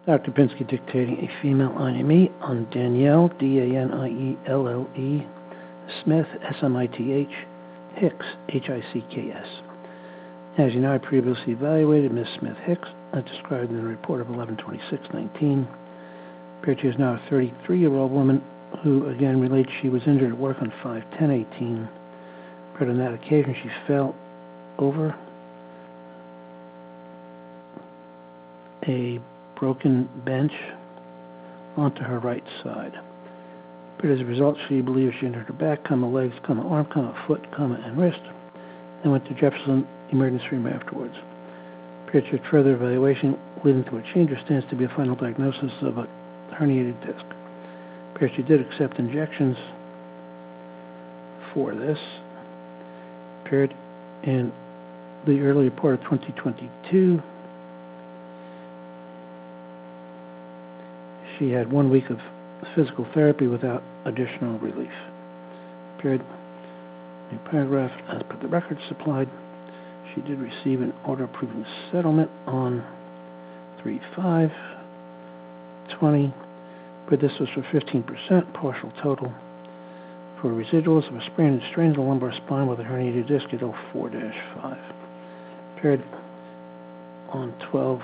Dr. Pinsky dictating a female IME on Danielle, D-A-N-I-E-L-L-E, Smith, S-M-I-T-H, Hicks, H-I-C-K-S. As you know, I previously evaluated Ms. Smith Hicks, as described in the report of 11/26/19. She is now a 33-year-old woman who, again, relates she was injured at work on 5/10/18. But on that occasion, she fell over a broken bench onto her right side. But as a result, she believes she injured her back, legs, arm, foot, and wrist, and went to Jefferson Emergency Room afterwards. She had further evaluation leading to a change of stance to be a final diagnosis of a herniated disc. She did accept injections for this. In the early part of 2022, she had 1 week of physical therapy without additional relief. A paragraph, as per the record supplied, she did receive an order approving settlement on 3/5/20, but this was for 15%, partial total, for residuals of a sprain and strain of the lumbar spine with a herniated disc at 04-5. On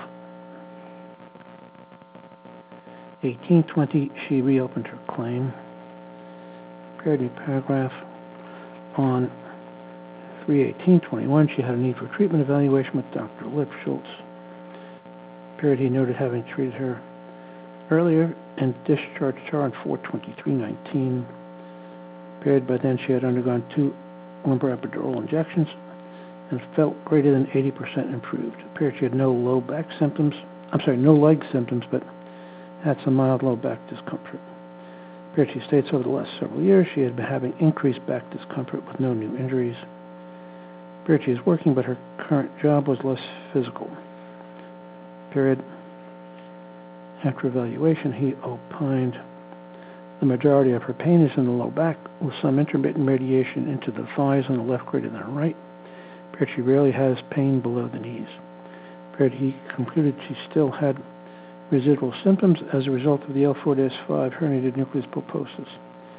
12/18/20, she reopened her claim. New paragraph, on 3/18/21, she had a need for treatment evaluation with Dr. Lipschultz. He noted having treated her earlier and discharged her on 4/23/19. By then, she had undergone 2 lumbar epidural injections and felt greater than 80% improved. She had no leg symptoms, but had some mild low back discomfort. She states over the last several years she had been having increased back discomfort with no new injuries. She is working, but her current job was less physical. After evaluation, he opined the majority of her pain is in the low back, with some intermittent radiation into the thighs on the left greater than the right. She rarely has pain below the knees. He concluded she still had residual symptoms as a result of the L4-5 herniated nucleus pulposus.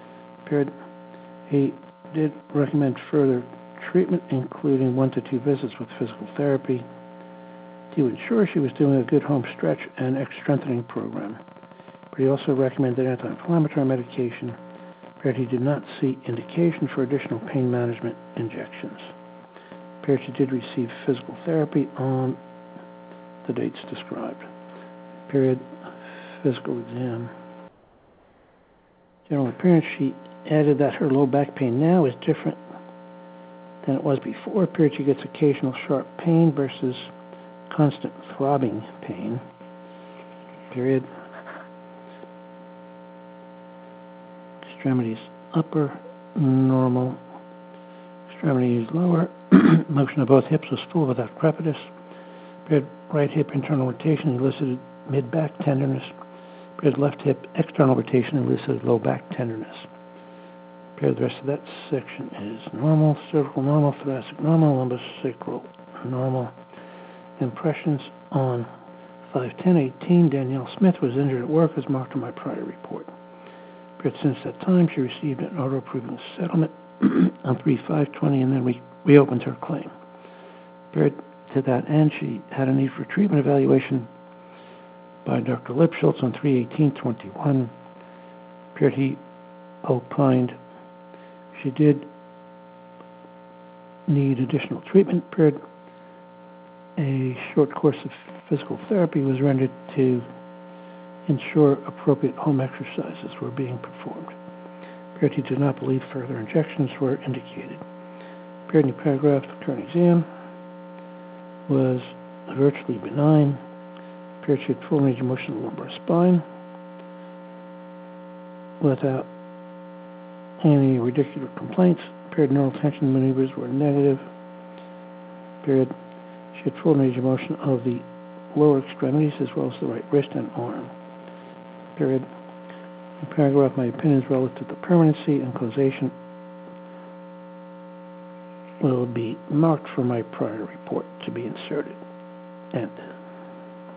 He did recommend further treatment, including 1 to 2 visits with physical therapy, to ensure she was doing a good home stretch and strengthening program. But he also recommended anti-inflammatory medication. He did not see indication for additional pain management injections. She did receive physical therapy on the dates described. Physical exam. General appearance, she added that her low back pain now is different than it was before. She gets occasional sharp pain versus constant throbbing pain. Extremities upper, normal. Extremities lower. Motion of both hips was full without crepitus. Right hip internal rotation elicited mid-back tenderness. Left hip external rotation elicited low back tenderness. The rest of that section is normal, cervical normal, thoracic normal, lumbosacral normal. Impressions on 5/10/18, Danielle Smith was injured at work as marked on my prior report. Since that time, she received an order approving settlement on 3/5/20 and then reopened her claim. To that end, she had a need for treatment evaluation by Dr. Lipschultz on 3/18/21. He opined she did need additional treatment. A short course of physical therapy was rendered to ensure appropriate home exercises were being performed. He did not believe further injections were indicated. New paragraph, the current exam was virtually benign. She had full range of motion of the lumbar spine without any radicular complaints. Neural tension maneuvers were negative. She had full range of motion of the lower extremities as well as the right wrist and arm. In paragraph, my opinions relative to permanency and causation will be marked for my prior report to be inserted. End.